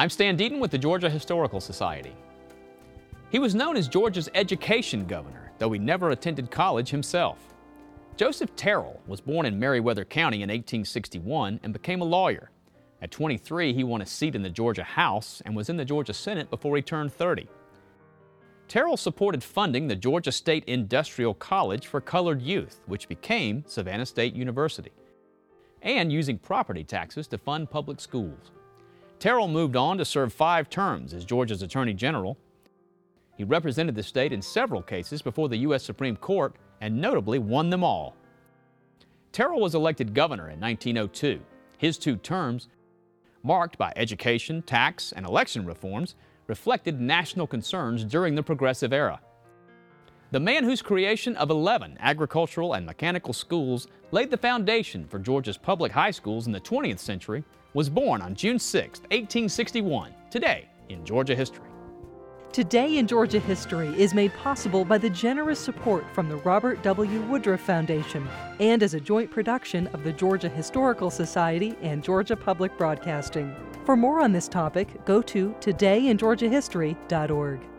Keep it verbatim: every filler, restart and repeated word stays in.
I'm Stan Deaton with the Georgia Historical Society. He was known as Georgia's education governor, though he never attended college himself. Joseph Terrill was born in Meriwether County in eighteen sixty-one and became a lawyer. At twenty-three, he won a seat in the Georgia House and was in the Georgia Senate before he turned thirty. Terrill supported funding the Georgia State Industrial College for colored youth, which became Savannah State University, and using property taxes to fund public schools. Terrill moved on to serve five terms as Georgia's Attorney General. He represented the state in several cases before the U S Supreme Court and notably won them all. Terrill was elected governor in nineteen oh two. His two terms, marked by education, tax, and election reforms, reflected national concerns during the Progressive Era. The man whose creation of eleven agricultural and mechanical schools laid the foundation for Georgia's public high schools in the twentieth century was born on June sixth, eighteen sixty-one, today in Georgia history. Today in Georgia History is made possible by the generous support from the Robert W. Woodruff Foundation and as a joint production of the Georgia Historical Society and Georgia Public Broadcasting. For more on this topic, go to today in georgia history dot org.